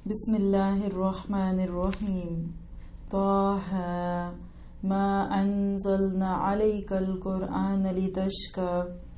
بسم اللہ الرحمن الرحیم طه ما انزلنا علیک القرآن لتشقی۔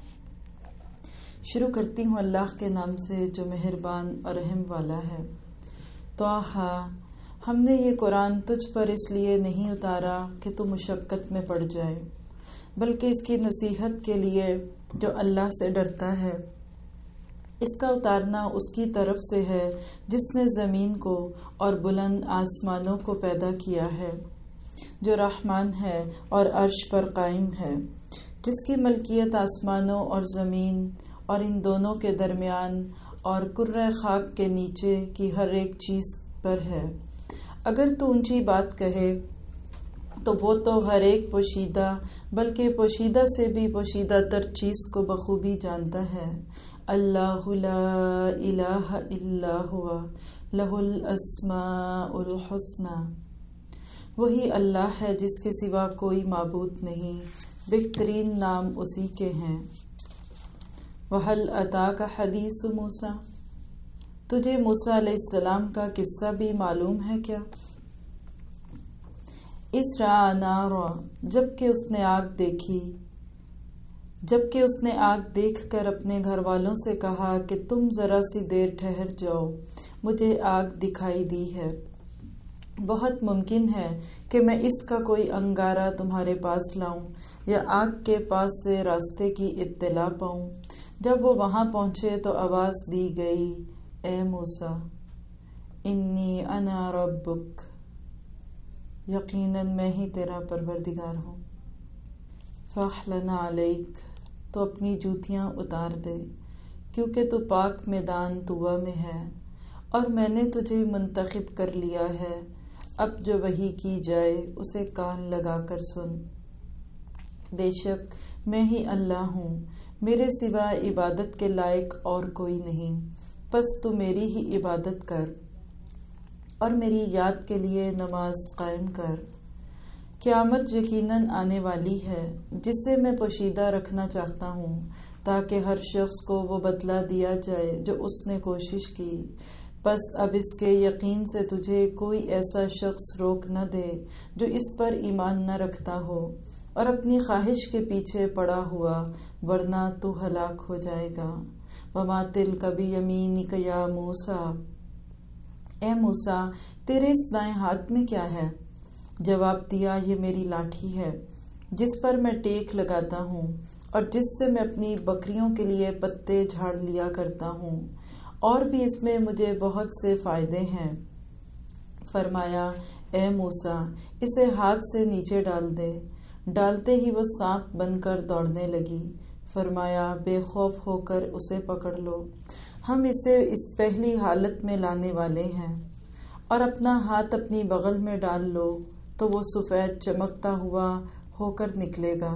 شروع کرتی ہوں اللہ کے نام سے جو مہربان اور رحم والا ہے۔ طه، ہم نے یہ قرآن تجھ پر اس لیے نہیں اتارا کہ تو مشقت میں پڑ جائے، بلکہ اس کی نصیحت کے لیے جو اللہ سے ڈرتا ہے۔ اس کا اتارنا اس کی طرف سے ہے جس نے زمین کو اور بلند آسمانوں کو پیدا کیا ہے، جو رحمان ہے اور عرش پر قائم ہے، جس کی ملکیت آسمانوں اور زمین اور ان دونوں کے درمیان اور کرۂ خاک کے نیچے کی ہر ایک چیز پر ہے۔ اگر تو اونچی بات کہے تو وہ تو ہر ایک پوشیدہ بلکہ پوشیدہ سے بھی پوشیدہ تر چیز کو بخوبی جانتا ہے۔ اللہ لا الہ الا ہوا لہ الاسماء الحسنی، وہی اللہ ہے جس کے سوا کوئی معبود نہیں، بہترین نام اسی کے ہیں۔ وَهَلْ أَتَاكَ حَدِيثُ مُوسیٰ، تجھے موسیٰ علیہ السلام کا قصہ بھی معلوم ہے کیا؟ اِذْ رَأَىٰ نَارًا، جبکہ اس نے آگ دیکھ کر اپنے گھر والوں سے کہا کہ تم ذرا سی دیر ٹھہر جاؤ، مجھے آگ دکھائی دی ہے، بہت ممکن ہے کہ میں اس کا کوئی انگارہ تمہارے پاس لاؤں یا آگ کے پاس سے راستے کی اطلاع پاؤں۔ جب وہ وہاں پہنچے تو آواز دی گئی، اے موسیٰ، انی انا ربک، یقیناً میں ہی تیرا پروردگار ہوں۔ فاحلن علیک، تو اپنی جوتیاں اتار دے، کیونکہ تو پاک میدان طویٰ میں ہے، اور میں نے تجھے منتخب کر لیا ہے۔ اب جو وحی کی جائے اسے کان لگا کر سن۔ بے شک میں ہی اللہ ہوں، میرے سوا عبادت کے لائق اور کوئی نہیں، پس تو میری ہی عبادت کر اور میری یاد کے لیے نماز قائم کر۔ قیامت یقیناً آنے والی ہے جسے میں پوشیدہ رکھنا چاہتا ہوں تاکہ ہر شخص کو وہ بدلہ دیا جائے جو اس نے کوشش کی۔ پس اب اس کے یقین سے تجھے کوئی ایسا شخص روک نہ دے جو اس پر ایمان نہ رکھتا ہو اور اپنی خواہش کے پیچھے پڑا ہوا، ورنہ تو ہلاک ہو جائے گا۔ وَمَا تِلْكَ بِيَمِينِكَ يَا مُوسیٰ، اے موسیٰ تیرے اس دائیں ہاتھ میں کیا ہے؟ جواب دیا، یہ میری لاٹھی ہے جس پر میں ٹیک لگاتا ہوں اور جس سے میں اپنی بکریوں کے لیے پتے جھاڑ لیا کرتا ہوں، اور بھی اس میں مجھے بہت سے فائدے ہیں۔ فرمایا، اے موسیٰ اسے ہاتھ سے نیچے ڈال دے۔ ڈالتے ہی وہ سانپ بن کر دوڑنے لگی۔ فرمایا، بے خوف ہو کر اسے پکڑ لو، ہم اسے اس پہلی حالت میں لانے والے ہیں، اور اپنا ہاتھ اپنی بغل میں ڈال لو تو وہ سفید چمکتا ہوا ہو کر نکلے گا،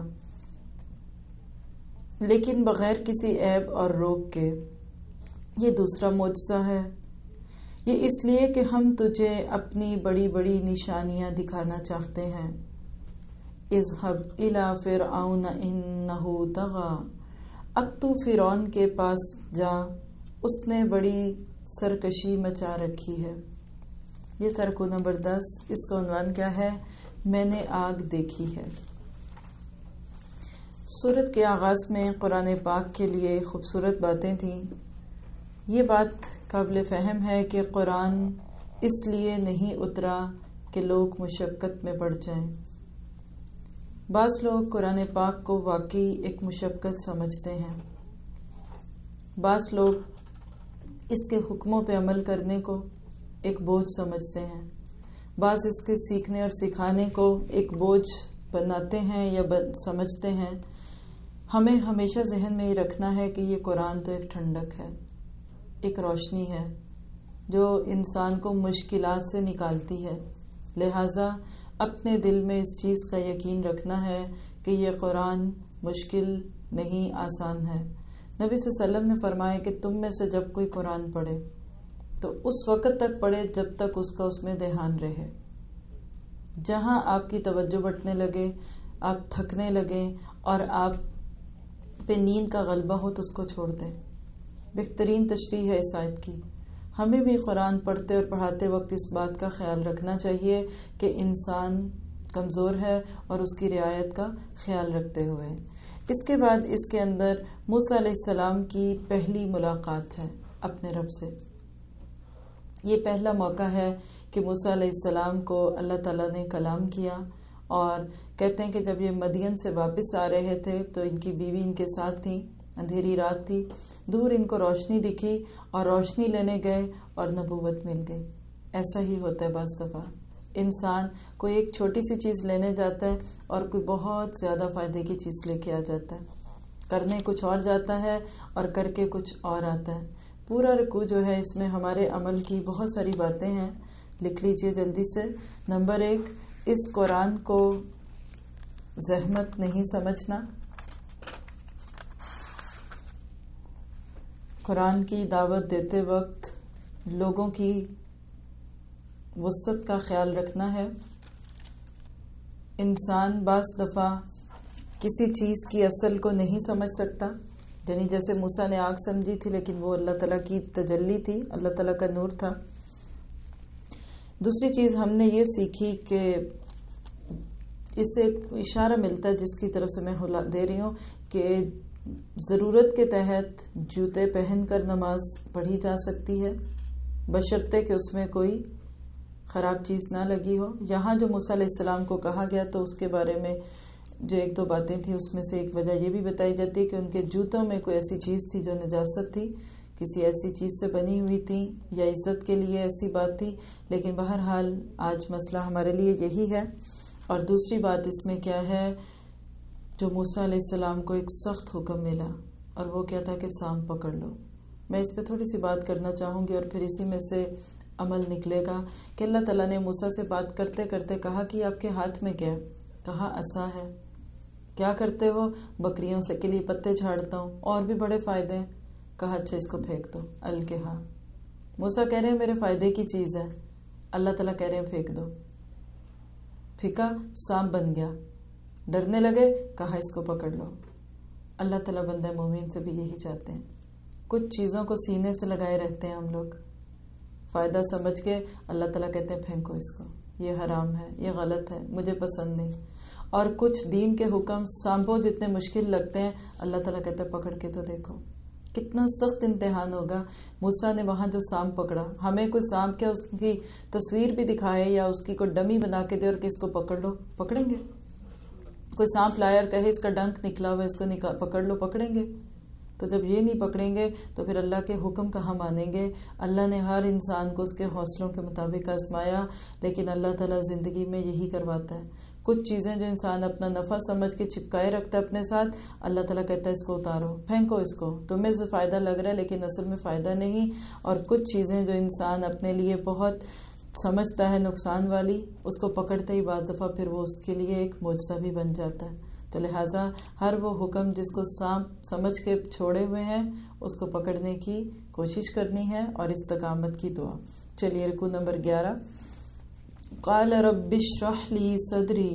لیکن بغیر کسی عیب اور روگ کے۔ یہ دوسرا معجزہ ہے، یہ اس لیے کہ ہم تجھے اپنی بڑی بڑی نشانیاں دکھانا چاہتے ہیں۔ اذهب الى فرعون انه طغى، اب تو فرعون کے پاس جا، اس نے بڑی سرکشی مچا رکھی ہے۔ یہ ترک نمبر 10، اس کا عنوان کیا ہے؟ میں نے آگ دیکھی ہے۔ سورت کے آغاز میں قرآن پاک کے لیے خوبصورت باتیں تھیں۔ یہ بات قابل فہم ہے کہ قرآن اس لیے نہیں اترا کہ لوگ مشقت میں پڑ جائیں۔ بعض لوگ قرآن پاک کو واقعی ایک مشقت سمجھتے ہیں، بعض لوگ اس کے حکموں پہ عمل کرنے کو ایک بوجھ سمجھتے ہیں، بعض اس کے سیکھنے اور سکھانے کو ایک بوجھ بناتے ہیں یا سمجھتے ہیں۔ ہمیں ہمیشہ ذہن میں یہ رکھنا ہے کہ یہ قرآن تو ایک ٹھنڈک ہے، ایک روشنی ہے جو انسان کو مشکلات سے نکالتی ہے، لہٰذا اپنے دل میں اس چیز کا یقین رکھنا ہے کہ یہ قرآن مشکل نہیں، آسان ہے۔ نبی صلی اللہ علیہ وسلم نے فرمایا کہ تم میں سے جب کوئی قرآن پڑھے تو اس وقت تک پڑھے جب تک اس کا اس میں دھیان رہے۔ جہاں آپ کی توجہ بٹنے لگے، آپ تھکنے لگے اور آپ پہ نیند کا غلبہ ہو تو اس کو چھوڑ دیں۔ بہترین تشریح ہے اس آیت کی۔ ہمیں بھی قرآن پڑھتے اور پڑھاتے وقت اس بات کا خیال رکھنا چاہیے کہ انسان کمزور ہے اور اس کی رعایت کا خیال رکھتے ہوئے. اس کے بعد اس کے اندر موسیٰ علیہ السلام کی پہلی ملاقات ہے اپنے رب سے. یہ پہلا موقع ہے کہ موسیٰ علیہ السلام کو اللہ تعالیٰ نے کلام کیا، اور کہتے ہیں کہ جب یہ مدین سے واپس آ رہے تھے تو ان کی بیوی ان کے ساتھ تھی، اندھیری رات تھی، دور ان کو روشنی دکھی اور روشنی لینے گئے اور نبوت مل گئی. ایسا ہی ہوتا ہے بعض دفعہ، انسان کوئی ایک چھوٹی سی چیز لینے جاتا ہے اور کوئی بہت زیادہ فائدے کی چیز لے کے آ جاتا ہے. کرنے کچھ اور جاتا ہے اور کر کے کچھ اور آتا ہے. پورا رکوع جو ہے اس میں ہمارے عمل کی بہت ساری باتیں ہیں، لکھ لیجئے جلدی سے. نمبر 1، اس قرآن کو زحمت نہیں سمجھنا. قرآن کی دعوت دیتے وقت لوگوں کی وسعت کا خیال رکھنا ہے. انسان بعض دفعہ کسی چیز کی اصل کو نہیں سمجھ سکتا، یعنی جیسے موسیٰ نے آگ سمجھی تھی لیکن وہ اللہ تعالیٰ کی تجلی تھی، اللہ تعالیٰ کا نور تھا. دوسری چیز ہم نے یہ سیکھی کہ اس سے ایک اشارہ ملتا ہے جس کی طرف سے میں دے رہی ہوں کہ ضرورت کے تحت جوتے پہن کر نماز پڑھی جا سکتی ہے، بشرطے کہ اس میں کوئی خراب چیز نہ لگی ہو. یہاں جو موسیٰ علیہ السلام کو کہا گیا تو اس کے بارے میں جو 1-2 باتیں تھیں، اس میں سے ایک وجہ یہ بھی بتائی جاتی ہے کہ ان کے جوتوں میں کوئی ایسی چیز تھی جو نجاست تھی، کسی ایسی چیز سے بنی ہوئی تھی یا عزت کے لیے ایسی بات تھی. لیکن بہرحال آج مسئلہ ہمارے لیے یہی ہے. اور دوسری بات اس میں کیا ہے، جو موسیٰ علیہ السلام کو ایک سخت حکم ملا، اور وہ کیا تھا کہ سانپ پکڑ لو. میں اس پہ تھوڑی سی بات کرنا چاہوں گی اور پھر اسی میں سے عمل نکلے گا کہ اللہ تعالیٰ نے موسیٰ سے بات کرتے کرتے کہا کہ آپ کے ہاتھ میں کیا ہے؟ کہا عصا ہے. کیا کرتے ہو؟ بکریوں سے کے لیے پتے جھاڑتا ہوں، اور بھی بڑے فائدے ہیں. کہا اچھا اس کو پھینک دو. الکہا. موسیٰ کہہ رہے ہیں میرے فائدے کی چیز ہے، اللہ تعالیٰ کہہ رہے ہیں پھینک دو. پھینکا، سانپ بن گیا. ڈرنے لگے، کہا اس کو پکڑ لو. اللہ تعالیٰ بندہ مومن سے بھی یہی چاہتے ہیں. کچھ چیزوں کو سینے سے لگائے رہتے ہیں ہم لوگ، فائدہ سمجھ کے اللہ تعالیٰ کہتے ہیں پھینکو اس کو، یہ حرام ہے، یہ غلط ہے، مجھے پسند نہیں. اور کچھ دین کے حکم سانپوں جتنے مشکل لگتے ہیں، اللہ تعالیٰ کہتے ہیں پکڑ کے تو دیکھو. کتنا سخت امتحان ہوگا. موسیٰ نے وہاں جو سانپ پکڑا، ہمیں کوئی سانپ کیا اس کی تصویر بھی دکھائے یا اس کی کوئی ڈمی بنا کے دے اور کہ اس کو پکڑ لو، پکڑیں گے؟ کوئی سانپ لائے اور کہے اس کا ڈنک نکلا ہوا اس کو پکڑ لو، پکڑیں گے؟ تو جب یہ نہیں پکڑیں گے تو پھر اللہ کے حکم کہاں مانیں گے؟ اللہ نے ہر انسان کو اس کے حوصلوں کے مطابق آزمایا، لیکن اللہ تعالیٰ زندگی میں یہی کرواتا ہے. کچھ چیزیں جو انسان اپنا نفع سمجھ کے چپکائے رکھتا ہے اپنے ساتھ، اللہ تعالیٰ کہتا ہے اس کو اتارو، پھینکو اس کو، تمہیں جو فائدہ لگ رہا ہے لیکن اصل میں فائدہ نہیں. اور کچھ چیزیں جو انسان اپنے لیے بہت سمجھتا ہے نقصان والی، اس کو پکڑتے ہی بعض دفعہ پھر وہ اس کے لیے ایک معجزہ بھی بن جاتا ہے. تو لہٰذا ہر وہ حکم جس کو سانپ سمجھ کے چھوڑے ہوئے ہیں اس کو پکڑنے کی کوشش کرنی ہے اور استقامت کی دعا. چلیے رکوع نمبر 11. قال رب اشرح لی صدری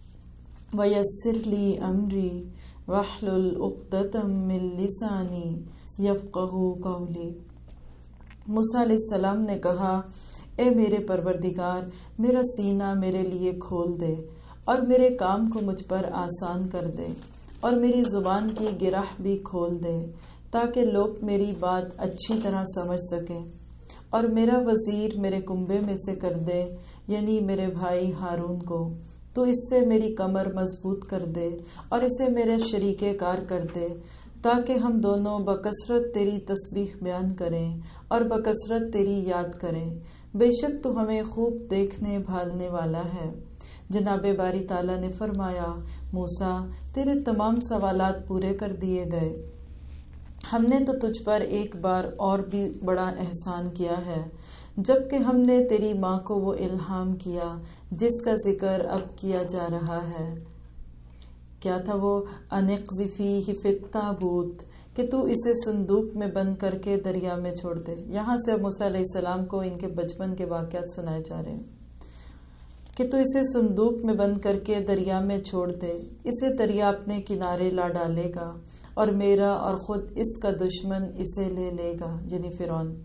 ویسر لی امری واحلل عقدۃ من لسانی یفقہوا قولی. موسیٰ علیہ السلام نے کہا، اے میرے پروردگار، میرا سینہ میرے لیے کھول دے اور میرے کام کو مجھ پر آسان کر دے، اور میری زبان کی گرہ بھی کھول دے تاکہ لوگ میری بات اچھی طرح سمجھ سکیں. اور میرا وزیر میرے کنبے میں سے کر دے، یعنی میرے بھائی ہارون کو. تو اس سے میری کمر مضبوط کر دے اور اسے میرے شریک کار کر دے، تاکہ ہم دونوں بکثرت تیری تسبیح بیان کریں اور بکثرت تیری یاد کریں. بے شک تو ہمیں خوب دیکھنے بھالنے والا ہے. جناب باری تعالیٰ نے فرمایا، موسیٰ تیرے تمام سوالات پورے کر دیے گئے. ہم نے تو تجھ پر ایک بار اور بھی بڑا احسان کیا ہے، جبکہ ہم نے تیری ماں کو وہ الہام کیا جس کا ذکر اب کیا جا رہا ہے. کیا تھا وہ؟ انقذ فیہ فی التابوت، کہ تو اسے صندوق میں بند کر کے دریا میں چھوڑ دے. یہاں سے موسیٰ علیہ السلام کو ان کے بچپن کے واقعات سنائے جا رہے ہیں کہ تو اسے صندوق میں بند کر کے دریا میں چھوڑ دے. اسے دریا اپنے کنارے لا ڈالے گا اور میرا اور خود اس کا دشمن اسے لے لے گا، یعنی فرعون.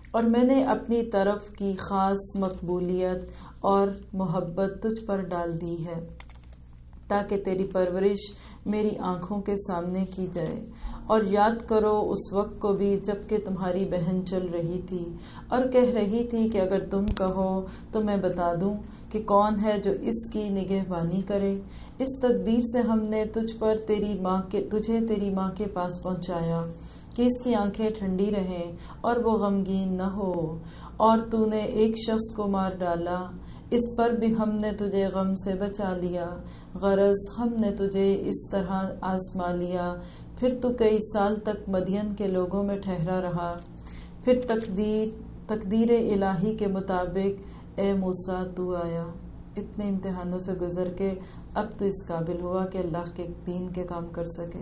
اور میں نے اپنی طرف کی خاص مقبولیت اور محبت تجھ پر ڈال دی ہے تاکہ تیری پرورش میری آنکھوں کے سامنے کی جائے۔ اور یاد کرو اس وقت کو بھی جب کہ تمہاری بہن چل رہی تھی اور کہہ رہی تھی کہ اگر تم کہو تو میں بتا دوں کہ کون ہے جو اس کی نگہبانی کرے۔ اس تدبیر سے ہم نے تجھے تیری ماں کے پاس پہنچایا کہ اس کی آنکھیں ٹھنڈی رہیں اور وہ غمگین نہ ہو، اور تو نے ایک شخص کو مار ڈالا، اس پر بھی ہم نے تجھے غم سے بچا لیا۔ غرض ہم نے تجھے اس طرح آزما لیا، پھر تو کئی سال تک مدین کے لوگوں میں ٹھہرا رہا۔ پھر تقدیر الہی کے مطابق اے موسیٰ تو آیا۔ اتنے امتحانوں سے گزر کے اب تو اس قابل ہوا کہ اللہ کے دین کے کام کر سکے،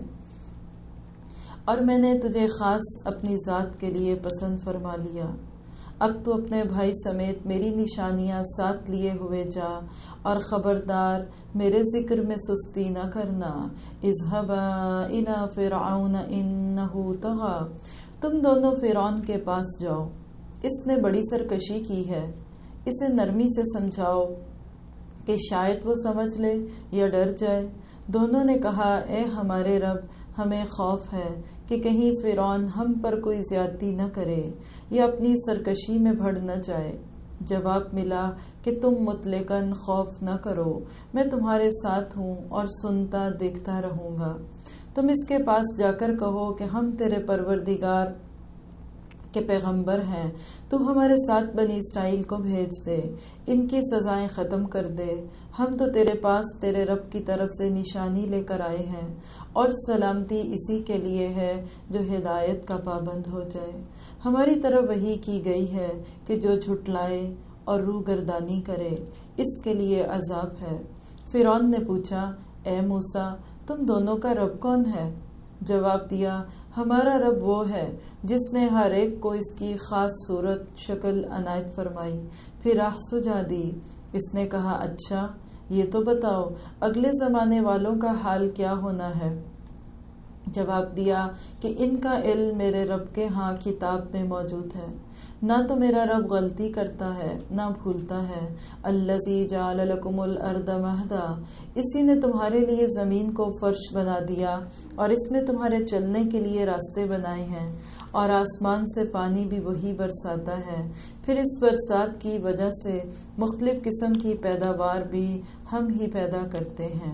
اور میں نے تجھے خاص اپنی ذات کے لیے پسند فرما لیا۔ اب تو اپنے بھائی سمیت میری نشانیاں ساتھ لیے ہوئے جا، اور خبردار میرے ذکر میں سستی نہ کرنا۔ اذهبا الى فرعون انه طغى، تم دونوں فرعون کے پاس جاؤ، اس نے بڑی سرکشی کی ہے، اسے نرمی سے سمجھاؤ کہ شاید وہ سمجھ لے یا ڈر جائے۔ دونوں نے کہا اے ہمارے رب، ہمیں خوف ہے کہ کہیں فرعون ہم پر کوئی زیادتی نہ کرے یا اپنی سرکشی میں بڑھ نہ جائے۔ جواب ملا کہ تم مطلقاً خوف نہ کرو، میں تمہارے ساتھ ہوں اور سنتا دیکھتا رہوں گا۔ تم اس کے پاس جا کر کہو کہ ہم تیرے پروردگار کے پیغمبر ہیں، تو ہمارے ساتھ بنی اسرائیل کو بھیج دے، ان کی سزائیں ختم کر دے۔ ہم تو تیرے پاس تیرے رب کی طرف سے نشانی لے کر آئے ہیں، اور سلامتی اسی کے لیے ہے جو ہدایت کا پابند ہو جائے۔ ہماری طرف وحی کی گئی ہے کہ جو جھٹلائے اور روح گردانی کرے اس کے لیے عذاب ہے۔ فرعون نے پوچھا اے موسیٰ، تم دونوں کا رب کون ہے؟ جواب دیا ہمارا رب وہ ہے جس نے ہر ایک کو اس کی خاص صورت شکل عنایت فرمائی، پھر راہ سجا دی۔ اس نے کہا اچھا یہ تو بتاؤ اگلے زمانے والوں کا حال کیا ہونا ہے؟ جواب دیا کہ ان کا علم میرے رب کے ہاں کتاب میں موجود ہے، نہ تو میرا رب غلطی کرتا ہے نہ بھولتا ہے۔ الذی جعل لکم الارض مہدا، اسی نے تمہارے لیے زمین کو فرش بنا دیا اور اس میں تمہارے چلنے کے لیے راستے بنائے ہیں، اور آسمان سے پانی بھی وہی برساتا ہے، پھر اس برسات کی وجہ سے مختلف قسم کی پیداوار بھی ہم ہی پیدا کرتے ہیں۔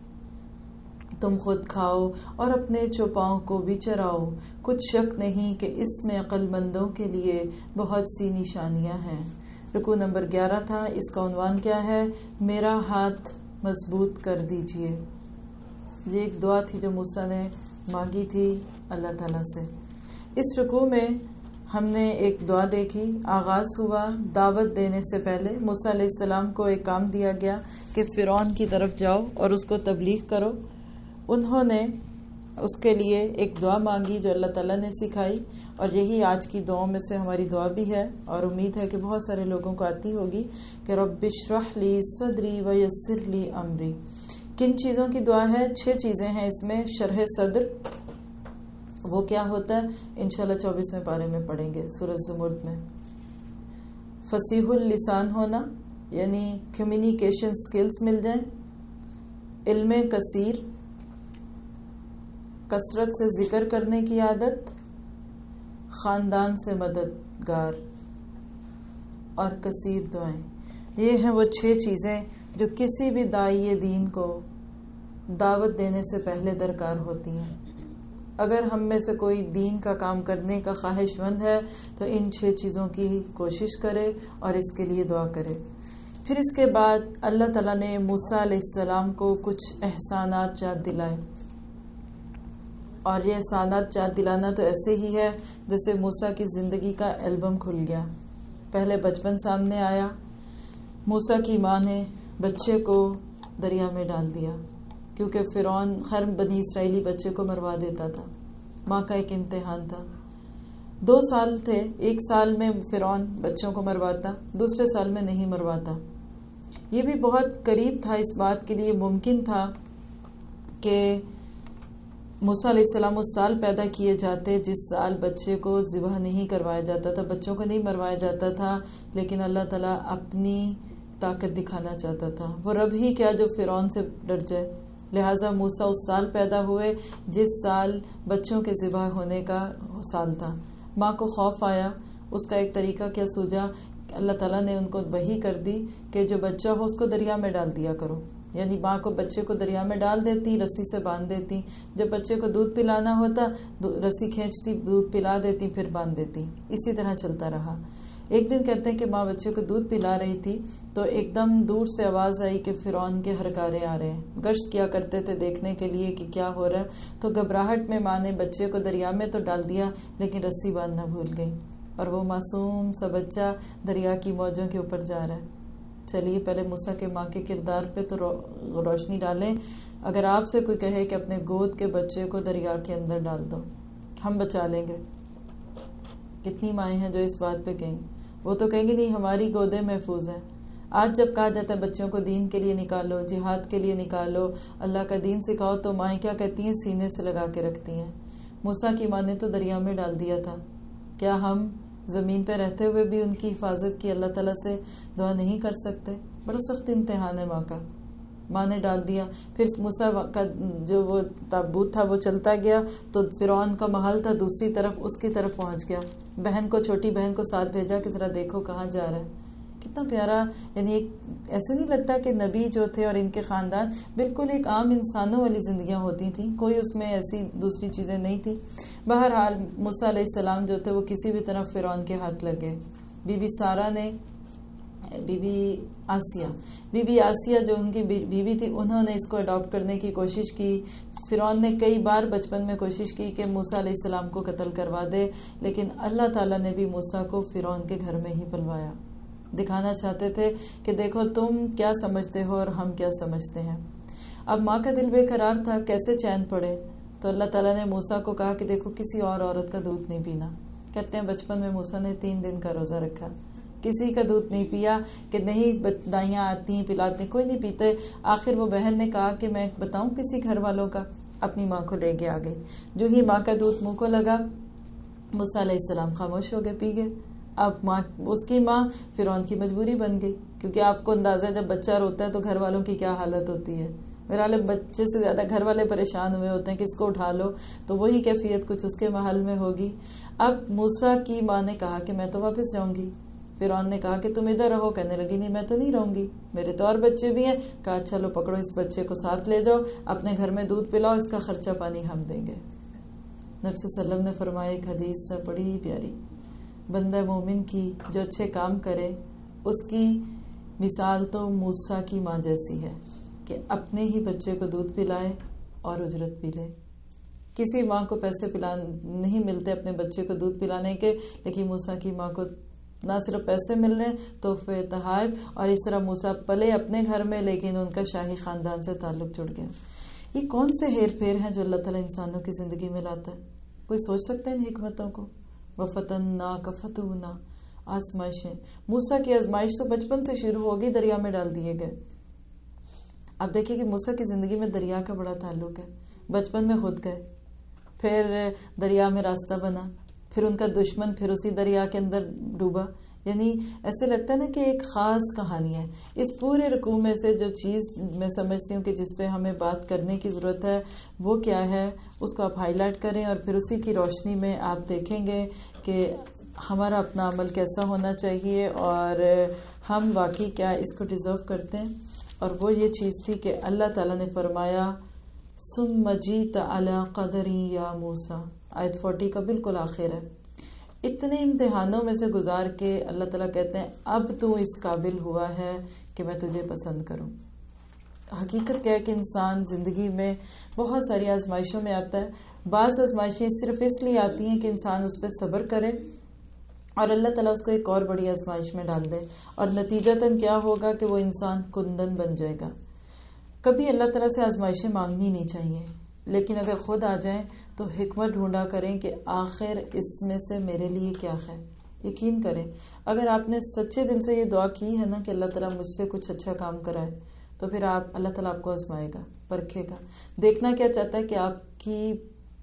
تم خود کھاؤ اور اپنے چوپاؤں کو بھی چراؤ، کچھ شک نہیں کہ اس میں عقل مندوں کے لیے بہت سی نشانیاں ہیں۔ رکوع نمبر 11 تھا، اس کا عنوان کیا ہے؟ میرا ہاتھ مضبوط کر دیجئے۔ یہ ایک دعا تھی جو موسیٰ نے مانگی تھی اللہ تعالیٰ سے۔ اس رکوع میں ہم نے ایک دعا دیکھی، آغاز ہوا دعوت دینے سے پہلے موسیٰ علیہ السلام کو ایک کام دیا گیا کہ فرعون کی طرف جاؤ اور اس کو تبلیغ کرو۔ انہوں نے اس کے لیے ایک دعا مانگی جو اللہ تعالیٰ نے سکھائی، اور یہی آج کی دعاؤں میں سے ہماری دعا بھی ہے، اور امید ہے کہ بہت سارے لوگوں کو آتی ہوگی کہ رب اشرح لی صدری ویسر لی امری۔ کن چیزوں کی دعا ہے؟ 6 چیزیں ہیں اس میں۔ شرح صدر وہ کیا ہوتا ہے انشاءاللہ 24ویں پارے میں پڑھیں گے سورۃ زمرد میں۔ فصیح اللسان ہونا، یعنی کمیونیکیشن سکلز مل جائیں۔ علم کثیر، کثرت سے ذکر کرنے کی عادت، خاندان سے مددگار، اور کثیر دعائیں۔ یہ ہیں وہ 6 چیزیں جو کسی بھی داعی دین کو دعوت دینے سے پہلے درکار ہوتی ہیں۔ اگر ہم میں سے کوئی دین کا کام کرنے کا خواہش مند ہے تو ان 6 چیزوں کی کوشش کرے اور اس کے لیے دعا کرے۔ پھر اس کے بعد اللہ تعالیٰ نے موسیٰ علیہ السلام کو کچھ احسانات یاد دلائے، اور یہ احسانات یاد دلانا تو ایسے ہی ہے جیسے موسیٰ کی زندگی کا البم کھل گیا۔ پہلے بچپن سامنے آیا، موسیٰ کی ماں نے بچے کو دریا میں ڈال دیا، کیونکہ فرعون ہر بنی اسرائیلی بچے کو مروا دیتا تھا۔ ماں کا ایک امتحان تھا۔ 2 سال تھے، 1 سال میں فرعون بچوں کو مرواتا، دوسرے سال میں نہیں مرواتا۔ یہ بھی بہت قریب تھا اس بات کے لیے، ممکن تھا کہ موسیٰ علیہ السلام اس سال پیدا کیے جاتے جس سال بچے کو ذبح نہیں کروایا جاتا تھا، بچوں کو نہیں مروایا جاتا تھا، لیکن اللہ تعالیٰ اپنی طاقت دکھانا چاہتا تھا۔ وہ رب ہی کیا جو فرعون سے ڈر جائے، لہٰذا موسیٰ اس سال پیدا ہوئے جس سال بچوں کے ذبح ہونے کا سال تھا۔ ماں کو خوف آیا، اس کا ایک طریقہ کیا سوچا، اللہ تعالیٰ نے ان کو وحی کر دی کہ جو بچہ ہو اس کو دریا میں ڈال دیا کرو، یعنی ماں کو بچے کو دریا میں ڈال دیتی، رسی سے باندھ دیتی، جب بچے کو دودھ پلانا ہوتا رسی کھینچتی، دودھ پلا دیتی، پھر باندھ دیتی، اسی طرح چلتا رہا۔ ایک دن کہتے ہیں کہ ماں بچے کو دودھ پلا رہی تھی تو ایک دم دور سے آواز آئی کہ فرعون کے ہرکارے آ رہے ہیں۔ گشت کیا کرتے تھے دیکھنے کے لیے کہ کیا ہو رہا ہے، تو گھبراہٹ میں ماں نے بچے کو دریا میں تو ڈال دیا لیکن رسی باندھنا بھول گئی، اور وہ معصوم سا بچہ دریا کی موجوں کے اوپر جا رہا ہے۔ چلیے پہلے موسیٰ کے ماں کے کردار پہ تو روشنی ڈالیں۔ اگر آپ سے کوئی کہے کہ اپنے گود کے بچے کو دریا کے اندر ڈال دو، ہم بچا لیں گے، کتنی مائیں ہیں جو اس بات پہ کہیں، وہ تو کہیں گی نہیں ہماری گودیں محفوظ ہیں۔ آج جب کہا جاتا ہے بچوں کو دین کے لیے نکالو، جہاد کے لیے نکالو، اللہ کا دین سکھاؤ، تو مائیں کیا کہتی ہیں، سینے سے لگا کے رکھتی ہیں۔ موسیٰ کی ماں نے تو دریا میں ڈال دیا تھا، کیا ہم زمین پہ رہتے ہوئے بھی ان کی حفاظت کی اللہ تعالیٰ سے دعا نہیں کر سکتے؟ بڑا سخت امتحان ہے ماں کا۔ ماں نے ڈال دیا، پھر موسیٰ کا جو وہ تابوت تھا وہ چلتا گیا تو فرعون کا محل تھا دوسری طرف، اس کی طرف پہنچ گیا، بہن کو، چھوٹی بہن کو ساتھ بھیجا کہ ذرا دیکھو کہاں جا رہا ہے۔ کتنا پیارا، یعنی ایک ایسے نہیں لگتا کہ نبی جو تھے اور ان کے خاندان بالکل ایک عام انسانوں والی زندگیاں ہوتی تھیں، کوئی اس میں ایسی دوسری چیزیں نہیں تھی۔ بہرحال موسیٰ علیہ السلام جو تھے وہ کسی بھی طرح فرعون کے ہاتھ لگ گئے۔ بی بی سارہ نے، بی بی آسیہ جو ان کی بیوی تھی، انہوں نے اس کو اڈاپٹ کرنے کی کوشش کی۔ فرعون نے کئی بار بچپن میں کوشش کی کہ موسیٰ علیہ السلام کو قتل کروا دے، لیکن اللہ تعالیٰ نے بھی موسیٰ کو فرعون کے گھر میں ہی پلوایا۔ دکھانا چاہتے تھے کہ دیکھو تم کیا سمجھتے ہو اور ہم کیا سمجھتے ہیں۔ اب ماں کا دل بے قرار تھا، کیسے چین پڑے، تو اللہ تعالیٰ نے موسیٰ کو کہا کہ دیکھو کسی اور عورت کا دودھ نہیں پینا۔ کہتے ہیں بچپن میں موسیٰ نے 3 دن کا روزہ رکھا، کسی کا دودھ نہیں پیا، کہ نہیں دائیاں آتی ہیں پلاتی، کوئی نہیں پیتے۔ آخر وہ بہن نے کہا کہ میں بتاؤں کسی گھر والوں کا، اپنی ماں کو لے کے آ گئی۔ جو ہی ماں کا دودھ منہ کو لگا، موسیٰ علیہ السلام خاموش ہو گئے، پی گئے۔ اب ماں، اس کی ماں فرعون کی مجبوری بن گئی، کیونکہ آپ کو اندازہ جب بچہ روتا ہے تو گھر والوں کی کیا حالت ہوتی ہے۔ میرا بچے سے زیادہ گھر والے پریشان ہوئے ہوتے ہیں کہ اس کو اٹھا لو، تو وہی کیفیت کچھ اس کے محل میں ہوگی۔ اب موسیٰ کی ماں نے کہا کہ میں تو واپس جاؤں گی۔ فرعون نے کہا کہ تم ادھر رہو، کہنے لگی نہیں میں تو نہیں رہوں گی، میرے تو اور بچے بھی ہیں۔ کہا چلو پکڑو اس بچے کو ساتھ لے جاؤ، اپنے گھر میں دودھ پلاؤ، اس کا خرچہ پانی ہم دیں گے۔ نبی صلی اللہ علیہ وسلم نے فرمایا ایک حدیث ہے بڑی پیاری، بندہ مومن کی جو اچھے کام کرے اس کی مثال تو موسیٰ کی ماں جیسی ہے کہ اپنے ہی بچے کو دودھ پلائے اور اجرت بھی لے۔ کسی ماں کو پیسے نہیں ملتے اپنے بچے کو دودھ پلانے کے، لیکن موسیٰ کی ماں کو نہ صرف پیسے مل رہے ہیں، تحفے، تحائف، اور اس طرح موسیٰ پلے اپنے گھر میں لیکن ان کا شاہی خاندان سے تعلق جڑ گیا۔ یہ کون سے ہیر پھیر ہیں جو اللہ تعالیٰ انسانوں کی زندگی میں لاتا ہے؟ کوئی سوچ سکتا ہے ان حکمتوں کو؟ وَفَتَنَّاكَ فَتُونَا، آزمائشیں۔ موسیٰ کی آزمائش تو بچپن سے شروع ہوگی، دریا میں ڈال دیے گئے۔ اب دیکھیں کہ موسیٰ کی زندگی میں دریا کا بڑا تعلق ہے۔ بچپن میں خود گئے، پھر دریا میں راستہ بنا، پھر ان کا دشمن پھر اسی دریا کے اندر ڈوبا۔ یعنی ایسے لگتا ہے نا کہ ایک خاص کہانی ہے۔ اس پورے رکوع میں سے جو چیز میں سمجھتی ہوں کہ جس پہ ہمیں بات کرنے کی ضرورت ہے وہ کیا ہے، اس کو آپ ہائی لائٹ کریں، اور پھر اسی کی روشنی میں آپ دیکھیں گے کہ ہمارا اپنا عمل کیسا ہونا چاہیے اور ہم واقعی کیا اس کو ڈیزرو کرتے ہیں۔ اور وہ یہ چیز تھی کہ اللہ تعالیٰ نے فرمایا ثم جئت علی قدری یا موسیٰ، آیت 40 کا بالکل آخر ہے۔ اتنے امتحانوں میں سے گزار کے اللہ تعالیٰ کہتے ہیں اب تو اس قابل ہوا ہے کہ میں تجھے پسند کروں۔ حقیقت کیا ہے کہ انسان زندگی میں بہت ساری آزمائشوں میں آتا ہے۔ بعض آزمائشیں صرف اس لیے آتی ہیں کہ انسان اس پہ صبر کرے اور اللہ تعالیٰ اس کو ایک اور بڑی آزمائش میں ڈال دے، اور نتیجتاً کیا ہوگا کہ وہ انسان کندن بن جائے گا۔ کبھی اللہ تعالیٰ سے آزمائشیں مانگنی نہیں چاہیے، لیکن اگر خود آ جائیں تو حکمت ڈھونڈا کریں کہ آخر اس میں سے میرے لیے کیا ہے۔ یقین کریں اگر آپ نے سچے دل سے یہ دعا کی ہے نا کہ اللہ تعالیٰ مجھ سے کچھ اچھا کام کرائے، تو پھر اللہ تعالیٰ آپ کو آزمائے گا، پرکھے گا، دیکھنا کیا چاہتا ہے کہ آپ کی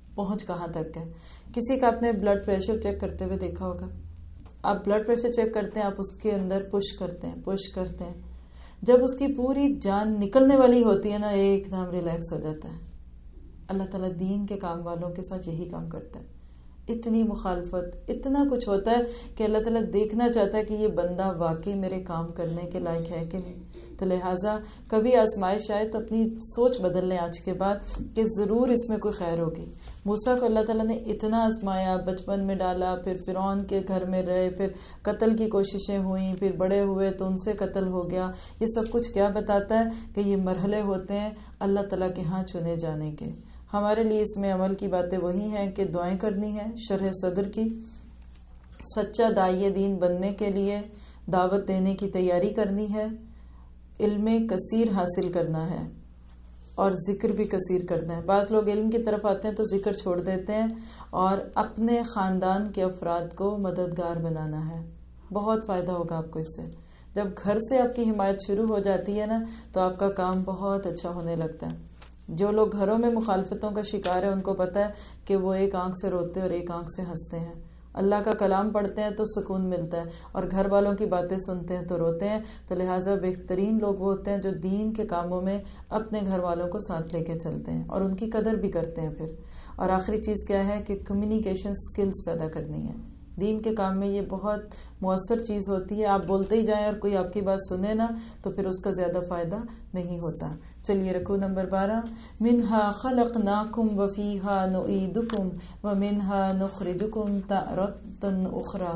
پہنچ کہاں تک ہے. کسی کا اپنے بلڈ پریشر چیک کرتے ہوئے دیکھا ہوگا. آپ بلڈ پریشر چیک کرتے ہیں, آپ اس کے اندر پش کرتے ہیں. جب اس کی پوری جان نکلنے والی ہوتی ہے نا, ایک دم ریلیکس ہو جاتا ہے. اللہ تعالیٰ دین کے کام والوں کے ساتھ یہی کام کرتا ہے. اتنی مخالفت, اتنا کچھ ہوتا ہے کہ اللہ تعالیٰ دیکھنا چاہتا ہے کہ یہ بندہ واقعی میرے کام کرنے کے لائق ہے کہ نہیں. تو لہٰذا کبھی آزمائش آئے تو اپنی سوچ بدل لیں آج کے بعد کہ ضرور اس میں کوئی خیر ہوگی. موسیٰ کو اللہ تعالیٰ نے اتنا آزمایا, بچپن میں ڈالا, پھر فرعون کے گھر میں رہے, پھر قتل کی کوششیں ہوئیں, پھر بڑے ہوئے تو ان سے قتل ہو گیا. یہ سب کچھ کیا بتاتا ہے کہ یہ مرحلے ہوتے ہیں اللہ تعالیٰ کے ہاں چنے جانے کے. ہمارے لیے اس میں عمل کی باتیں وہی ہیں کہ دعائیں کرنی ہیں, شرح صدر کی, سچا داعی دین بننے کے لیے دعوت دینے کی تیاری کرنی ہے, علم کثیر حاصل کرنا ہے اور ذکر بھی کثیر کرنا ہے. بعض لوگ علم کی طرف آتے ہیں تو ذکر چھوڑ دیتے ہیں, اور اپنے خاندان کے افراد کو مددگار بنانا ہے. بہت فائدہ ہوگا آپ کو اس سے. جب گھر سے آپ کی حمایت شروع ہو جاتی ہے نا تو آپ کا کام بہت اچھا ہونے لگتا ہے. جو لوگ گھروں میں مخالفتوں کا شکار ہے ان کو پتہ ہے کہ وہ ایک آنکھ سے روتے اور ایک آنکھ سے ہنستے ہیں. اللہ کا کلام پڑھتے ہیں تو سکون ملتا ہے, اور گھر والوں کی باتیں سنتے ہیں تو روتے ہیں. تو لہٰذا بہترین لوگ وہ ہوتے ہیں جو دین کے کاموں میں اپنے گھر والوں کو ساتھ لے کے چلتے ہیں اور ان کی قدر بھی کرتے ہیں پھر. اور آخری چیز کیا ہے کہ کمیونیکیشن سکلز پیدا کرنی ہے. دین کے کام میں یہ بہت مؤثر چیز ہوتی ہے. آپ بولتے ہی جائیں اور کوئی آپ کی بات سنے نا تو پھر اس کا زیادہ فائدہ نہیں ہوتا. چلیے رکوع نمبر 12. منہا خلقناکم وفیہا نعیدکم ومنہا نخرجکم تارۃ اخری.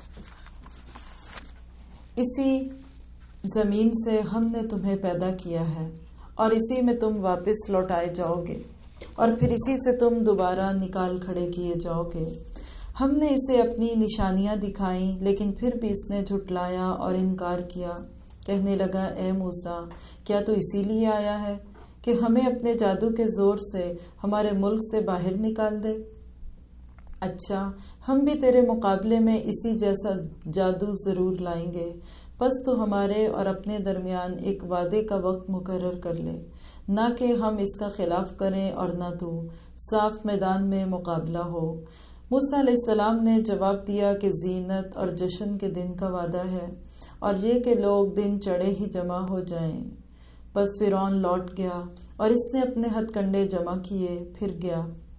اسی زمین سے ہم نے تمہیں پیدا کیا ہے اور اسی میں تم واپس لوٹائے جاؤ گے, اور پھر اسی سے تم دوبارہ نکال کھڑے کیے جاؤ گے. ہم نے اسے اپنی نشانیاں دکھائیں لیکن پھر بھی اس نے جھٹلایا اور انکار کیا. کہنے لگا, اے موسیٰ, کیا تو اسی لیے آیا ہے کہ ہمیں اپنے جادو کے زور سے ہمارے ملک سے باہر نکال دے؟ اچھا, ہم بھی تیرے مقابلے میں اسی جیسا جادو ضرور لائیں گے. بس تو ہمارے اور اپنے درمیان ایک وعدے کا وقت مقرر کر لے, نہ کہ ہم اس کا خلاف کریں اور نہ تو. صاف میدان میں مقابلہ ہو. موسیٰ علیہ السلام نے جواب دیا کہ زینت اور جشن کے دن کا وعدہ ہے, اور یہ کہ لوگ دن چڑھے ہی جمع ہو جائیں. بس فرعون لوٹ گیا اور اس نے اپنے ہتھ کنڈے جمع کیے, پھر گیا.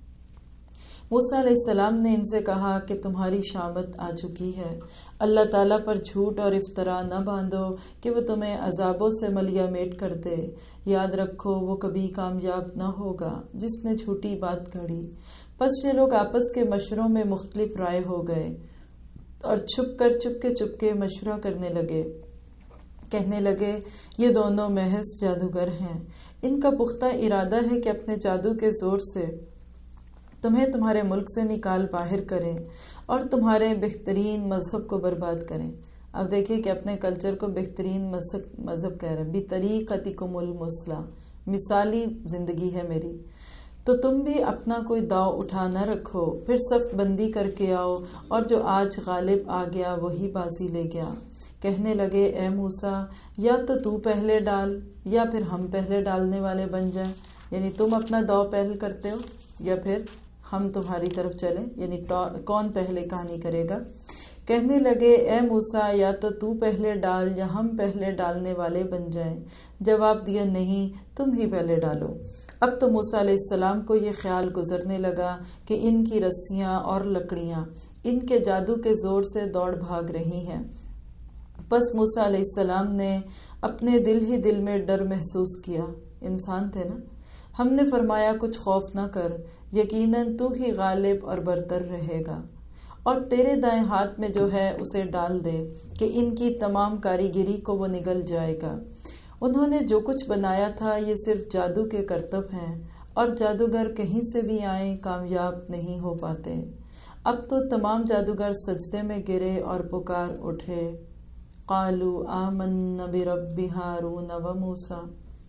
موسیٰ علیہ السلام نے ان سے کہا کہ تمہاری شامت آ چکی ہے. اللہ تعالیٰ پر جھوٹ اور افطرا نہ باندھو کہ وہ تمہیں عذابوں سے ملیا میٹ کر دے. یاد رکھو وہ کبھی کامیاب نہ ہوگا جس نے جھوٹی بات گھڑی. بس یہ لوگ آپس کے مشوروں میں مختلف رائے ہو گئے اور چپ کے مشورہ کرنے لگے. کہنے لگے, یہ دونوں محض جادوگر ہیں. ان کا پختہ ارادہ ہے کہ اپنے جادو کے زور سے تمہیں تمہارے ملک سے نکال باہر کریں اور تمہارے بہترین مذہب کو برباد کریں. اب دیکھیں کہ اپنے کلچر کو بہترین مذہب کہہ رہے ہیں. بطریقتکم المثلی, مثالی زندگی ہے میری, تو تم بھی اپنا کوئی داؤ اٹھا نہ رکھو. پھر صف بندی کر کے آؤ, اور جو آج غالب آ گیا وہی بازی لے گیا. کہنے لگے, اے موسیٰ, یا تو پہلے ڈال یا پھر ہم پہلے ڈالنے والے بن جائیں. یعنی تم اپنا داؤ پہل کرتے ہو یا پھر ہم تمہاری طرف چلیں, یعنی کون پہلے کہانی کرے گا. کہنے لگے, اے موسیٰ, یا تو پہلے ڈال یا ہم پہلے ڈالنے والے بن جائیں. جواب دیا, نہیں, تم ہی پہلے ڈالو. اب تو موسیٰ علیہ السلام کو یہ خیال گزرنے لگا کہ ان کی رسیاں اور لکڑیاں ان کے جادو کے زور سے دوڑ بھاگ رہی ہیں. بس موسیٰ علیہ السلام نے اپنے دل ہی دل میں ڈر محسوس کیا. انسان تھے نا. ہم نے فرمایا, کچھ خوف نہ کر, یقیناً تو ہی غالب اور برتر رہے گا, اور تیرے دائیں ہاتھ میں جو ہے اسے ڈال دے کہ ان کی تمام کاریگری کو وہ نگل جائے گا. انہوں نے جو کچھ بنایا تھا یہ صرف جادو کے کرتب ہیں, اور جادوگر کہیں سے بھی آئیں کامیاب نہیں ہو پاتے. اب تو تمام جادوگر سجدے میں گرے اور پکار اٹھے. قالوا آمنا برب ہارون و موسیٰ,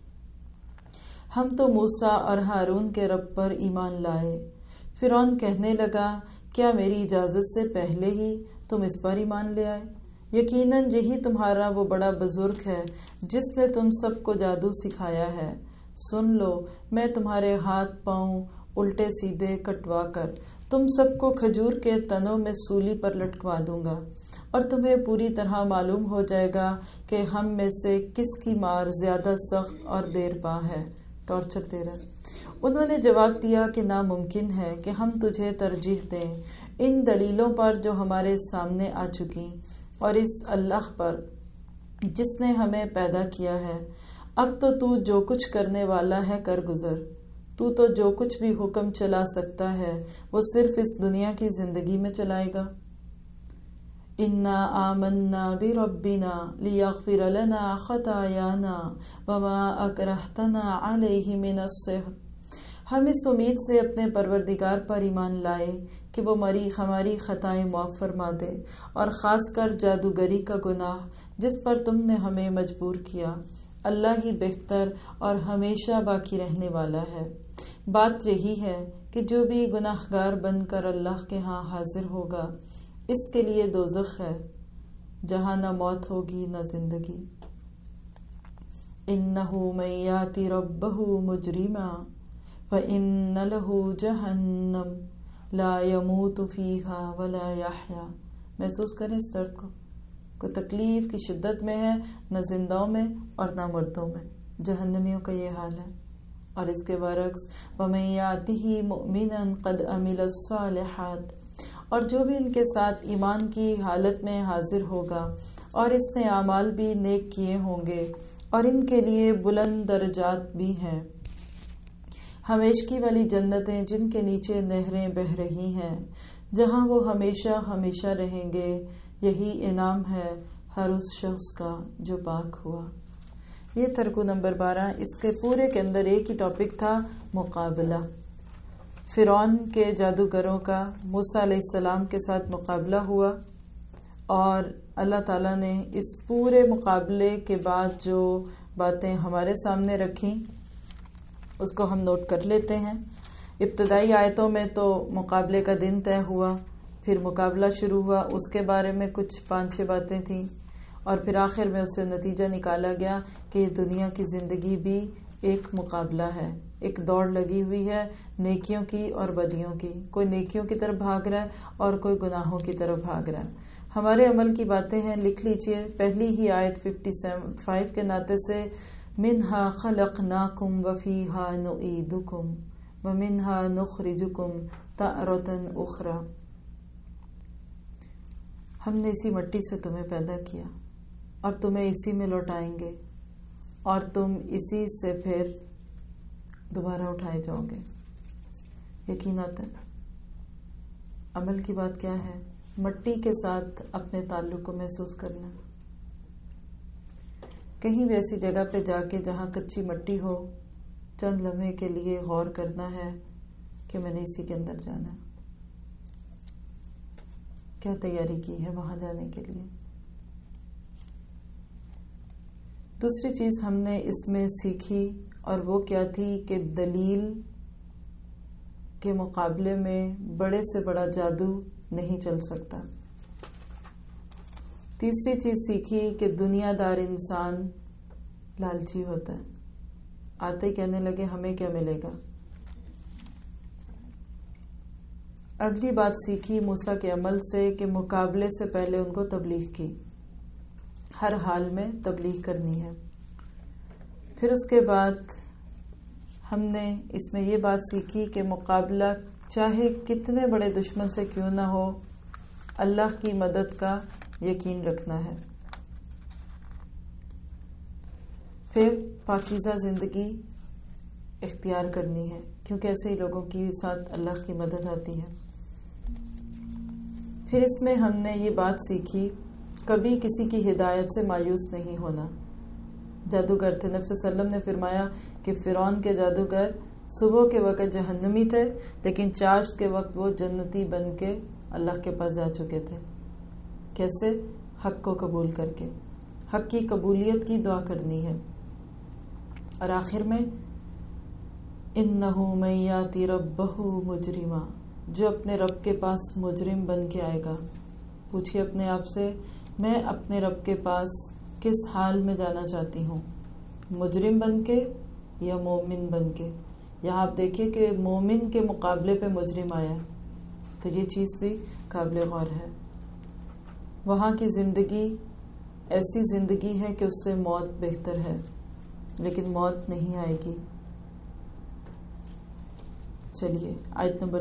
ہم تو موسیٰ اور ہارون کے رب پر ایمان لائے. فرعون کہنے لگا, کیا میری اجازت سے پہلے ہی تم اس پر ایمان لے آئے؟ یقیناً یہی تمہارا وہ بڑا بزرگ ہے جس نے تم سب کو جادو سکھایا ہے. سن لو, میں تمہارے ہاتھ پاؤں الٹے سیدھے کٹوا کر تم سب کو کھجور کے تنوں میں سولی پر لٹکوا دوں گا، اور تمہیں پوری طرح معلوم ہو جائے گا کہ ہم میں سے کس کی مار زیادہ سخت اور دیر پا ہے، ٹارچر دے رہا۔ انہوں نے جواب دیا کہ ناممکن ہے کہ ہم تجھے ترجیح دیں ان دلیلوں پر جو ہمارے سامنے آ چکی، اور اس اللہ پر جس نے ہمیں پیدا کیا ہے۔ اب تو جو کچھ کرنے والا ہے کر گزر، تو جو کچھ بھی حکم چلا سکتا ہے وہ صرف اس دنیا کی زندگی میں چلائے گا۔ انا آمنا بربنا لیغفر لنا خطایانا وما اکرہتنا علیہ من السحر۔ ہم اس امید سے اپنے پروردگار پر ایمان لائے کہ وہ ہماری خطائیں معاف فرما دے، اور خاص کر جادوگری کا گناہ جس پر تم نے ہمیں مجبور کیا۔ اللہ ہی بہتر اور ہمیشہ باقی رہنے والا ہے۔ بات یہی ہے کہ جو بھی گناہگار بن کر اللہ کے ہاں حاضر ہوگا اس کے لیے دوزخ ہے، جہاں نہ موت ہوگی نہ زندگی۔ انہ من یاتی ربہ مجرما فإن لہ جہنم لا يموت فیہا ولا یحیا۔ محسوس کریں اس درد کو، کوئی تکلیف کی شدت میں ہے، نہ زندوں میں اور نہ مردوں میں۔ جہنمیوں کا یہ حال ہے۔ اور اس کے برعکس وَمَن يَأْتِهِ مُؤْمِنًا قَدْ عَمِلَ الصَّالِحَاتِ، اور جو بھی ان کے ساتھ ایمان کی حالت میں حاضر ہوگا اور اس نے اعمال بھی نیک کیے ہوں گے، اور ان کے لیے بلند درجات بھی ہیں، ہمیشگی والی جنتیں جن کے نیچے نہریں بہہ رہی ہیں، جہاں وہ ہمیشہ ہمیشہ رہیں گے۔ یہی انعام ہے ہر اس شخص کا جو پاک ہوا۔ یہ ترکو نمبر 12۔ اس کے پورے کے اندر ایک ہی ٹاپک تھا، مقابلہ۔ فرعون کے جادوگروں کا موسیٰ علیہ السلام کے ساتھ مقابلہ ہوا، اور اللہ تعالیٰ نے اس پورے مقابلے کے بعد جو باتیں ہمارے سامنے رکھیں اس کو ہم نوٹ کر لیتے ہیں۔ ابتدائی آیتوں میں تو مقابلے کا دن طے ہوا، پھر مقابلہ شروع ہوا، اس کے بارے میں کچھ 5-6 باتیں تھیں، اور پھر آخر میں اس سے نتیجہ نکالا گیا کہ یہ دنیا کی زندگی بھی ایک مقابلہ ہے، ایک دوڑ لگی ہوئی ہے نیکیوں کی اور بدیوں کی۔ کوئی نیکیوں کی طرف بھاگ رہا ہے اور کوئی گناہوں کی طرف بھاگ رہا ہے۔ ہمارے عمل کی باتیں ہیں، لکھ لیجئے۔ پہلی ہی آیت 55 کے ناطے سے منہا خلقناکم وفیہا نعیدکم ومنہا نخرجکم تارۃ اخری۔ ہم نے اسی مٹی سے تمہیں پیدا کیا اور تمہیں اسی میں لوٹائیں گے، اور تم اسی سے پھر دوبارہ اٹھائے جاؤ گے۔ یقیناً عمل کی بات کیا ہے؟ مٹی کے ساتھ اپنے تعلق کو محسوس کرنا۔ کہیں بھی ایسی جگہ پہ جا کے جہاں کچی مٹی ہو، چند لمحے کے لیے غور کرنا ہے کہ میں نے اسی کے اندر جانا ہے، کیا تیاری کی ہے وہاں جانے کے لیے۔ دوسری چیز ہم نے اس میں سیکھی، اور وہ کیا تھی کہ دلیل کے مقابلے میں بڑے سے بڑا جادو نہیں چل سکتا۔ تیسری چیز سیکھی کہ دنیا دار انسان لالچی ہوتا ہے، آتے ہی کہنے لگے ہمیں کیا ملے گا۔ اگلی بات سیکھی موسیٰ کے عمل سے کہ مقابلے سے پہلے ان کو تبلیغ کی، ہر حال میں تبلیغ کرنی ہے۔ پھر اس کے بعد ہم نے اس میں یہ بات سیکھی کہ مقابلہ چاہے کتنے بڑے دشمن سے کیوں نہ ہو، اللہ کی مدد کا یقین رکھنا ہے۔ پھر پاکیزہ زندگی اختیار کرنی ہے، کیونکہ ایسے ہی لوگوں کے ساتھ اللہ کی مدد آتی ہے۔ پھر اس میں ہم نے یہ بات سیکھی، کبھی کسی کی ہدایت سے مایوس نہیں ہونا۔ جادوگر تھے، نبی صلی اللہ علیہ وسلم نے فرمایا کہ فرعون کے جادوگر صبح کے وقت جہنمی تھے، لیکن چاشت کے وقت وہ جنتی بن کے اللہ کے پاس جا چکے تھے۔ کیسے؟ حق کو قبول کر کے، حق کی قبولیت کی دعا کرنی ہے۔ اور آخر میں انہ من یاتی ربہ مجرما، جو اپنے رب کے پاس مجرم بن کے آئے گا۔ پوچھئے اپنے آپ سے، میں اپنے رب کے پاس کس حال میں جانا چاہتی ہوں؟ مجرم بن کے یا مومن بن کے؟ یہاں آپ دیکھیے کہ مومن کے مقابلے پہ مجرم آیا، تو یہ چیز بھی قابل غور ہے۔ وہاں کی زندگی ایسی زندگی ہے کہ اس سے موت بہتر ہے، لیکن موت نہیں آئے گی۔ چلیے آیت نمبر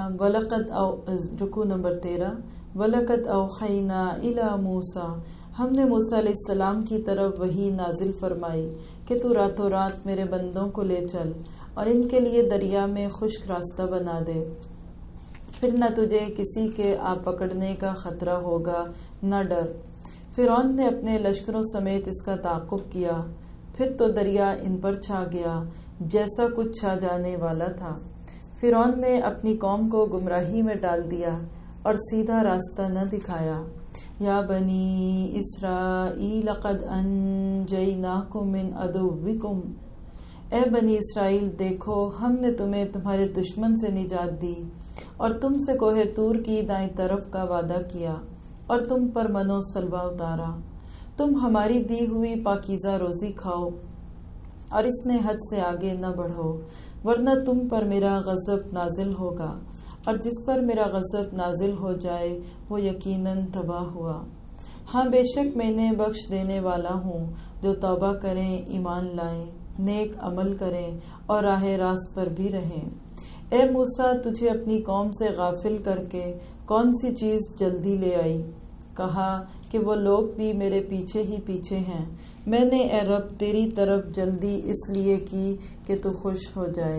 13، رکوع نمبر 13، وَلَقَدْ أَوْحَيْنَا إِلَى مُوسَىٰ، ہم نے موسیٰ علیہ السلام کی طرف وحی نازل فرمائی کہ تو راتوں رات میرے بندوں کو لے چل اور ان کے لیے دریا میں خشک راستہ بنا دے، پھر نہ تجھے کسی کے آ پکڑنے کا خطرہ ہوگا، نہ ڈر۔ فرعون نے اپنے لشکروں سمیت اس کا تعاقب کیا، پھر تو دریا ان پر چھا گیا جیسا کچھ چھا جانے والا تھا۔ فرعون نے اپنی قوم کو گمراہی میں ڈال دیا اور سیدھا راستہ نہ دکھایا۔ یا بنی اسرائیل قد انجیناکم من عدوکم، اے بنی اسرائیل دیکھو ہم نے تمہیں تمہارے دشمن سے نجات دی اور تم سے کوہ طور کی دائیں طرف کا وعدہ کیا اور تم پر من و سلوہ اتارا۔ تم ہماری دی ہوئی پاکیزہ روزی کھاؤ اور اس میں حد سے آگے نہ بڑھو، ورنہ تم پر میرا غضب نازل ہوگا، اور جس پر میرا غضب نازل ہو جائے وہ یقیناً تباہ ہوا۔ ہاں بے شک میں نے بخش دینے والا ہوں، جو توبہ کریں، ایمان لائیں، نیک عمل کریں اور راہ راست پر بھی رہیں۔ اے موسیٰ تجھے اپنی قوم سے غافل کر کے کون سی چیز جلدی لے آئی؟ کہا کہ وہ لوگ بھی میرے پیچھے ہی پیچھے ہیں۔ میں نے اے رب تیری طرف جلدی اس لیے کی کہ تو خوش ہو جائے۔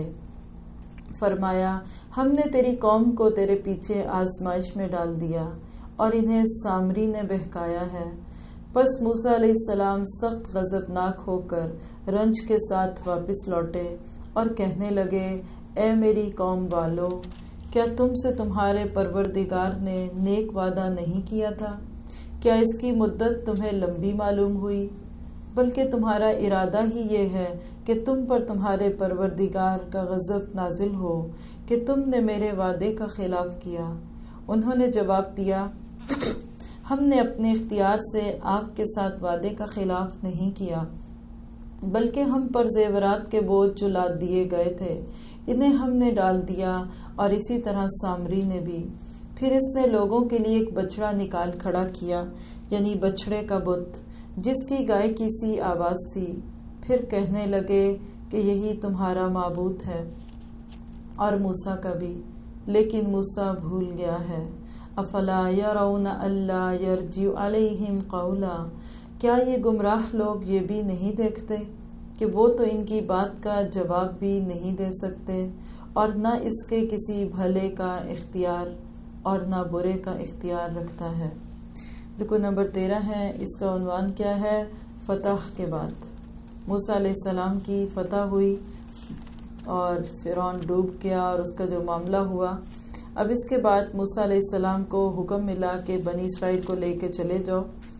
فرمایا ہم نے تیری قوم کو تیرے پیچھے آزمائش میں ڈال دیا اور انہیں سامری نے بہکایا ہے۔ پس موسیٰ علیہ السلام سخت غضبناک ہو کر رنج کے ساتھ واپس لوٹے اور کہنے لگے، اے میری قوم والو، کیا تم سے تمہارے پروردگار نے نیک وعدہ نہیں کیا تھا؟ کیا اس کی مدت تمہیں لمبی معلوم ہوئی؟ بلکہ تمہارا ارادہ ہی یہ ہے کہ تم پر تمہارے پروردگار کا غضب نازل ہو کہ تم نے میرے وعدے کا خلاف کیا۔ انہوں نے جواب دیا، ہم نے اپنے اختیار سے آپ کے ساتھ وعدے کا خلاف نہیں کیا، بلکہ ہم پر زیورات کے بوجھ جو لاد دیے گئے تھے انہیں ہم نے ڈال دیا، اور اسی طرح سامری نے بھی۔ پھر اس نے لوگوں کے لیے ایک بچڑا نکال کھڑا کیا، یعنی بچڑے کا بت، جس کی گائے کی سی آواز تھی۔ پھر کہنے لگے کہ یہی تمہارا معبود ہے اور موسیٰ کا بھی، لیکن موسیٰ بھول گیا ہے۔ افلا یرون الا یرجع علیہم قولا، کیا یہ گمراہ لوگ یہ بھی نہیں دیکھتے کہ وہ تو ان کی بات کا جواب بھی نہیں دے سکتے، اور نہ اس کے کسی بھلے کا اختیار اور نہ برے کا اختیار رکھتا ہے۔ رکوع نمبر 13 ہے، اس کا عنوان کیا ہے؟ فتح کے بعد۔ موسیٰ علیہ السلام کی فتح ہوئی اور فرعون ڈوب گیا اور اس کا جو معاملہ ہوا، اب اس کے بعد موسیٰ علیہ السلام کو حکم ملا کہ بنی اسرائیل کو لے کے چلے جاؤ،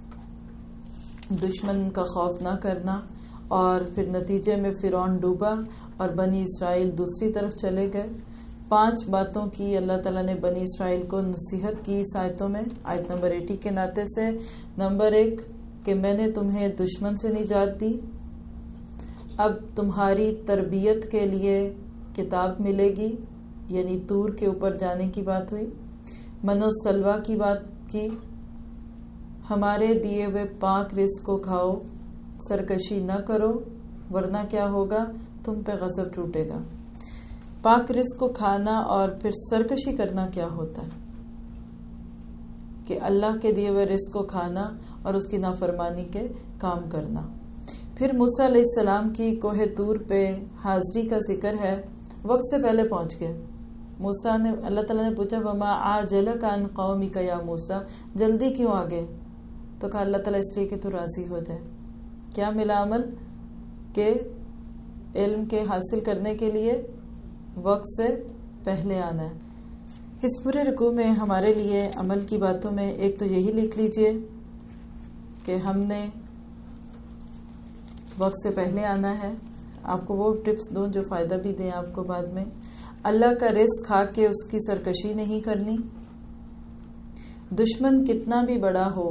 دشمن کا خوف نہ کرنا، اور پھر نتیجے میں فرعون ڈوبا اور بنی اسرائیل دوسری طرف چلے گئے۔ 5 باتوں کی اللہ تعالیٰ نے بنی اسرائیل کو نصیحت کی اس آیتوں میں، آیت نمبر 80 کے ناطے سے۔ نمبر 1 کہ میں نے تمہیں دشمن سے نجات دی، اب تمہاری تربیت کے لیے کتاب ملے گی، یعنی طور کے اوپر جانے کی بات ہوئی۔ من و سلوہ کی بات کی، ہمارے دیے ہوئے پاک رزق کو کھاؤ، سرکشی نہ کرو ورنہ کیا ہوگا، تم پہ غضب ٹوٹے گا۔ پاک رزق کو کھانا اور پھر سرکشی کرنا کیا ہوتا ہے؟ کہ اللہ کے دیے ہوئے رزق کو کھانا اور اس کی نافرمانی کے کام کرنا۔ پھر موسیٰ علیہ السلام کی کوہ طور پہ حاضری کا ذکر ہے، وقت سے پہلے پہنچ گئے۔ موسیٰ نے، اللہ تعالیٰ نے پوچھا وما عاجلک عن قومک یا موسیٰ، جلدی کیوں آگے؟ تو کہا اللہ تعالیٰ اس لیے کہ تو راضی ہو جائے۔ کیا ملا عمل؟ کہ علم کے حاصل کرنے کے لیے وقت سے پہلے آنا ہے۔ اس پورے رکوع میں ہمارے لیے عمل کی باتوں میں ایک تو یہی لکھ لیجئے کہ ہم نے وقت سے پہلے آنا ہے۔ آپ کو وہ ٹپس دوں جو فائدہ بھی دیں آپ کو بعد میں۔ اللہ کا رزق کھا کے اس کی سرکشی نہیں کرنی، دشمن کتنا بھی بڑا ہو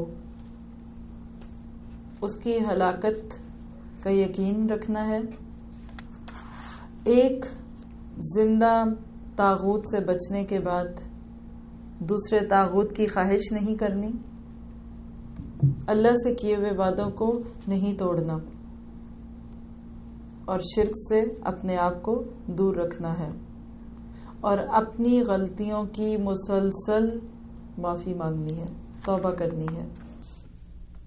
اس کی ہلاکت کا یقین رکھنا ہے۔ ایک زندہ طاغوت سے بچنے کے بعد دوسرے طاغوت کی خواہش نہیں کرنی، اللہ سے کیے ہوئے وعدوں کو نہیں توڑنا، اور شرک سے اپنے آپ کو دور رکھنا ہے، اور اپنی غلطیوں کی مسلسل معافی مانگنی ہے، توبہ کرنی ہے۔